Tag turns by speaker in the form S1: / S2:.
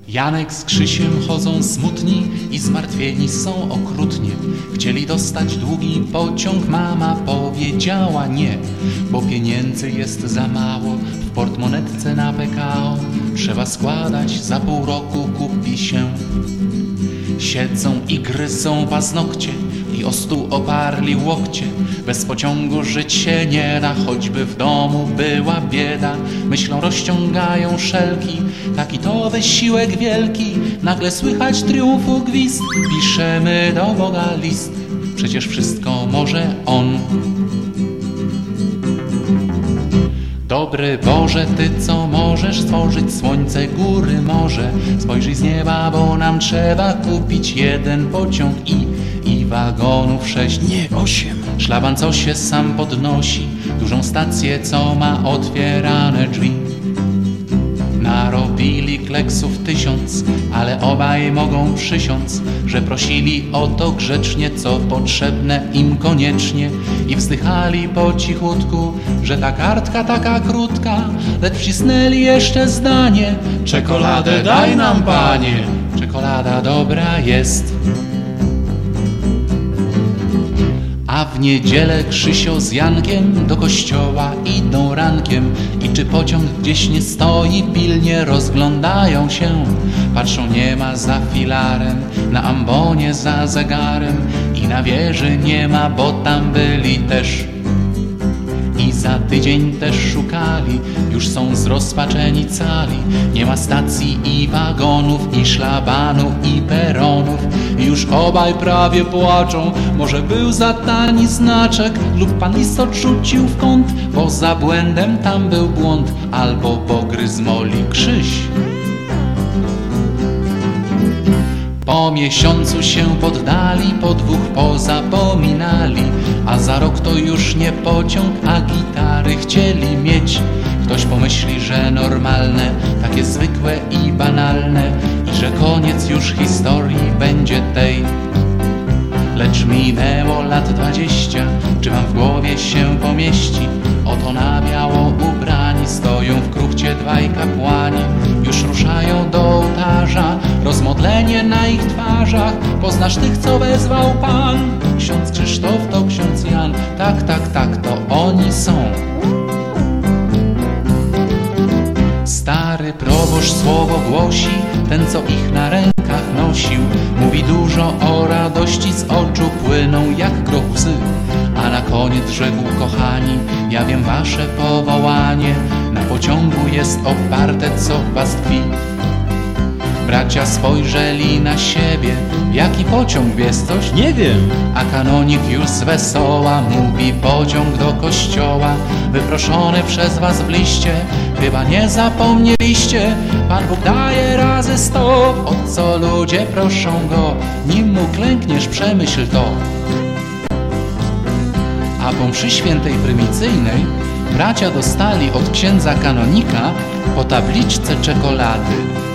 S1: Janek z Krzysiem chodzą smutni i zmartwieni są okrutnie. Chcieli dostać długi pociąg, mama powiedziała nie, bo pieniędzy jest za mało w portmonetce na PKO. Trzeba składać, za pół roku kupi się. Siedzą i gryzą paznokcie i o stół oparli łokcie. Bez pociągu żyć się nie da, choćby w domu była bieda. Myślą, rozciągają szelki, taki to wysiłek wielki. Nagle słychać triumfu gwizd, piszemy do Boga list. Przecież wszystko może On. Dobry Boże, Ty co możesz stworzyć słońce, góry, morze. Spojrzyj z nieba, bo nam trzeba kupić jeden pociąg i wagonów 6, nie 8. Szlaban, co się sam podnosi, dużą stację, co ma otwierane drzwi. Narobili kleksów 1000, ale obaj mogą przysiąc, że prosili o to grzecznie, co potrzebne im koniecznie. I wzdychali po cichutku, że ta kartka taka krótka, lecz wcisnęli jeszcze zdanie: czekoladę daj nam, Panie, czekolada dobra jest. A w niedzielę Krzysio z Jankiem do kościoła idą rankiem. I czy pociąg gdzieś nie stoi, pilnie rozglądają się. Patrzą, nie ma za filarem, na ambonie za zegarem. I na wieży nie ma, bo tam byli też. I za tydzień też szukali, już są zrozpaczeni cali. Nie ma stacji i wagonów, i szlabanu, i peronów. I już obaj prawie płaczą, może był za tani znaczek, lub pan list odrzucił w kąt, bo za błędem tam był błąd, albo pogryzł moli Krzyś. Po miesiącu się poddali, po 2 pozapominali, a za rok to już nie pociąg, a gitary chcieli mieć. Ktoś pomyśli, że normalne, takie zwykłe i banalne, i że koniec już historii będzie tej. Lecz minęło lat 20, czy wam w głowie się pomieści? Oto na biało ubrani stoją w kruchcie 2 kapłani. Już ruszają do ołtarza, rozmodlenie na ich twarzach. Poznasz tych, co wezwał Pan? Ksiądz Krzysztof to ksiądz Jan. Tak, tak, tak, to oni są. Stary proboszcz słowo głosi, ten co ich na rękach nosił. Mówi dużo o radości, z oczu płyną jak groch łzy. A na koniec rzekł: kochani, ja wiem, wasze powołanie na pociągu jest oparte, co w was tkwi. Bracia spojrzeli na siebie, jaki pociąg, wiesz coś?
S2: Nie wiem.
S1: A kanonik już z wesoła mówi: pociąg do kościoła, wyproszony przez was w liście. Chyba nie zapomnieliście, Pan Bóg daje razy 100. O co ludzie proszą Go, nim Mu klękniesz, przemyśl to. A po mszy świętej prymicyjnej bracia dostali od księdza kanonika po tabliczce czekolady.